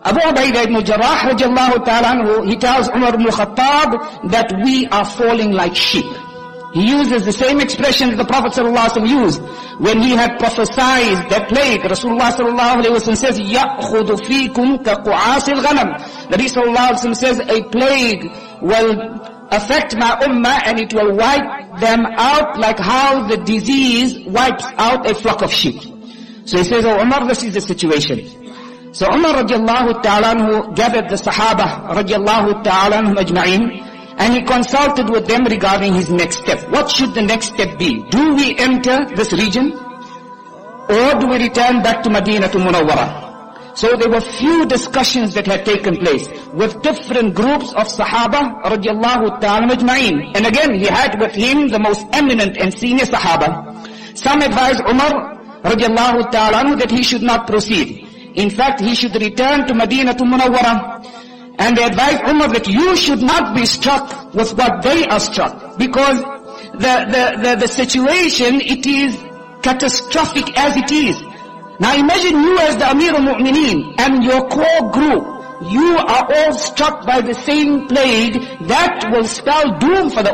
Abu Ubaidah ibn Jarrah radiallahu ta'ala anhu, he tells Umar ibn Khattab that we are falling like sheep. He uses the same expression that the Prophet ﷺ used when he had prophesied that plague. Rasulullah ﷺ says, يَأْخُذُ فِيكُمْ كَقُعَاسِ الْغَنَمِ. Nabi ﷺ says, a plague will affect my ummah and it will wipe them out like how the disease wipes out a flock of sheep. So he says, oh Umar, this is the situation. So Umar radiallahu ta'ala anhu gathered the Sahaba radiallahu ta'ala anhum ajma'in, and he consulted with them regarding his next step. What should the next step be? Do we enter this region? Or do we return back to Madinah to Munawwara? So there were few discussions that had taken place with different groups of Sahaba radiallahu ta'ala ajma'in. And again, he had with him the most eminent and senior Sahaba. Some advised Umar radiallahu ta'ala anhu that he should not proceed. In fact, he should return to Madinah to Munawwara. And they advised Umar that you should not be struck with what they are struck. Because the situation, it is catastrophic as it is. Now imagine you as the Amir al-Mu'mineen and your core group. You are all struck by the same plague that will spell doom for the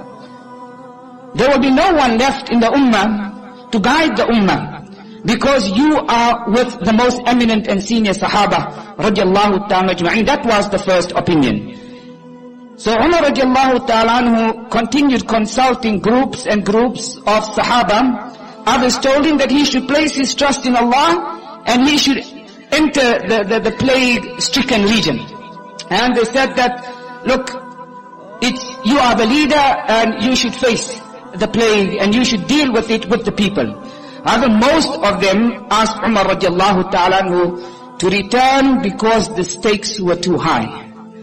Ummah. There will be no one left in the Ummah to guide the Ummah. Because you are with the most eminent and senior Sahaba radiallahu ta'ala ajma'in. That was the first opinion. So Umar radiallahu ta'ala anhu continued consulting groups and groups of Sahaba. Others told him that he should place his trust in Allah and he should enter the plague-stricken region. And they said that, look, you are the leader and you should face the plague and you should deal with it with the people. However, most of them asked Umar radiallahu ta'ala anhu to return because the stakes were too high.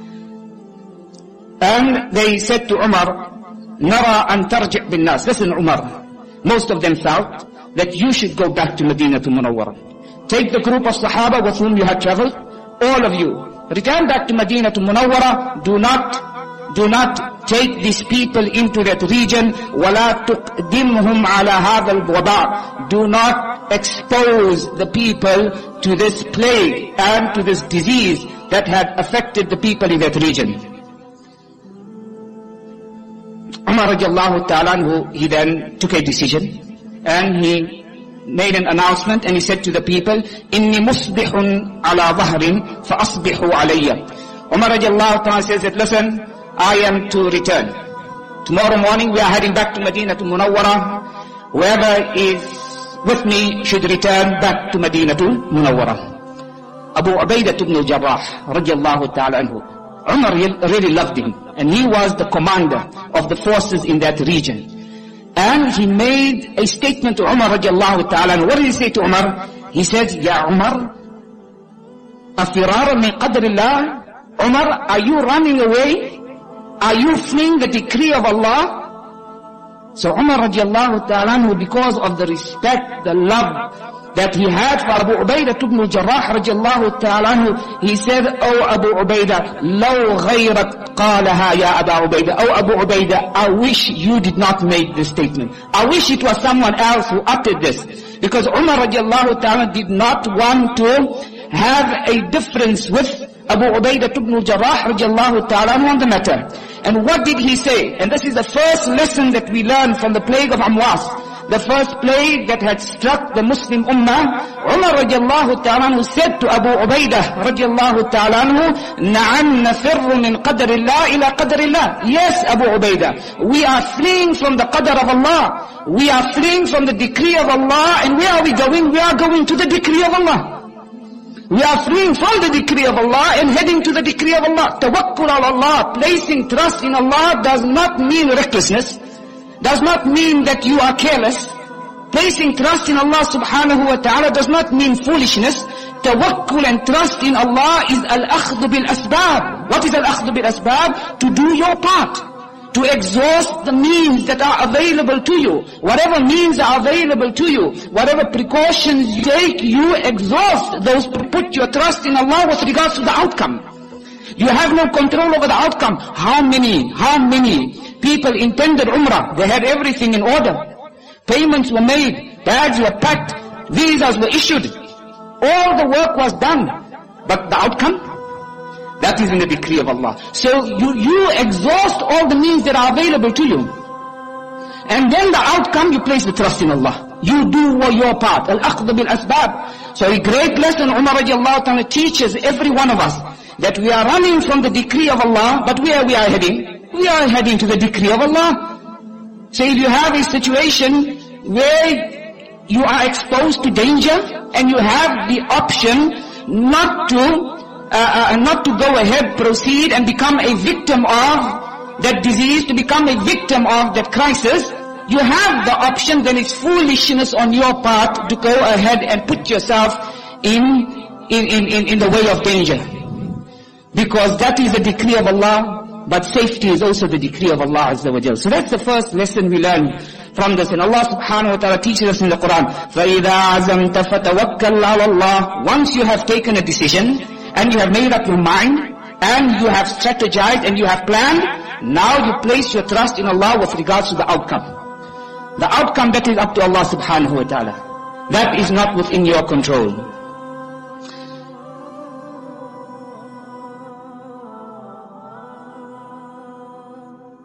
And they said to Umar, Nara an tarji' bin nas. Listen Umar, most of them felt that you should go back to Medina to Munawwara. Take the group of Sahaba with whom you had traveled, all of you, return back to Medina to Munawwara. Do not take these people into that region. وَلَا تُقْدِمْهُمْ عَلَى هَذَا الْوَبَاءِ. Do not expose the people to this plague and to this disease that had affected the people in that region. Umar radiallahu ta'ala anhu, he then took a decision and he made an announcement and he said to the people, إِنِّي مُصْبِحٌ عَلَى ظَهْرٍ فَأَصْبِحُوا عَلَيَّ. Umar radiallahu ta'ala says that, listen, I am to return. Tomorrow morning we are heading back to Medina to Munawwara. Whoever is with me should return back to Medina to Munawwara. Abu Ubaidah ibn Jarrah radiallahu ta'ala anhu, Umar really loved him and he was the commander of the forces in that region. And he made a statement to Umar radiallahu ta'ala anhu. What did he say to Umar? He said, Ya Umar, afirara min qadrillah. Umar, are you running away? Are you fleeing the decree of Allah? So Umar radiallahu ta'ala anhu, because of the respect, the love that he had for Abu Ubaidah ibn Jarrah radiallahu ta'ala anhu, he said, Oh Abu Ubaidah, law ghayrat qalaha ya Abu Ubaidah. Oh Abu Ubaidah, I wish you did not make this statement. I wish it was someone else who uttered this. Because Umar radiallahu ta'ala did not want to have a difference with Abu Ubaidah ibn Jarrah radiallahu ta'ala on the matter. And what did he say? And this is the first lesson that we learn from the plague of Amwas. The first plague that had struck the Muslim Ummah. Umar radiallahu ta'ala said to Abu Ubaidah radiallahu ta'ala, Na'am nafirru min qadarillah ila qadarillah. Yes, Abu Ubaidah, we are fleeing from the qadar of Allah. We are fleeing from the decree of Allah. And where are we going? We are going to the decree of Allah. We are fleeing from the decree of Allah and heading to the decree of Allah. Tawakkul ala Allah, placing trust in Allah, does not mean recklessness, does not mean that you are careless. Placing trust in Allah subhanahu wa ta'ala does not mean foolishness. Tawakkul and trust in Allah is al-akhdhu bil-asbab. What is al-akhdhu bil-asbab? To do your part. To exhaust the means that are available to you. Whatever means are available to you, whatever precautions you take, you exhaust those. Put your trust in Allah with regards to the outcome. You have no control over the outcome. How many people intended Umrah? They had everything in order. Payments were made, bags were packed, visas were issued. All the work was done. But the outcome? That is in the decree of Allah. So you exhaust all the means that are available to you. And then the outcome, you place the trust in Allah. You do your part. Al-akhdhu bil-asbab. So a great lesson Umar radiallahu ta'ala teaches every one of us, that we are running from the decree of Allah, but where we are heading? We are heading to the decree of Allah. So if you have a situation where you are exposed to danger, and you have the option not to go ahead, proceed and become a victim of that disease, to become a victim of that crisis, you have the option, then it's foolishness on your part to go ahead and put yourself in the way of danger. Because that is the decree of Allah, but safety is also the decree of Allah Azza wa Jal. So that's the first lesson we learn from this. And Allah subhanahu wa ta'ala teaches us in the Quran, فَإِذَا عَزَمْتَ فَتَوَكَّلْ عَلَى اللَّهِ. Once you have taken a decision, and you have made up your mind, and you have strategized, and you have planned, now you place your trust in Allah with regards to the outcome. The outcome, that is up to Allah subhanahu wa ta'ala. That is not within your control.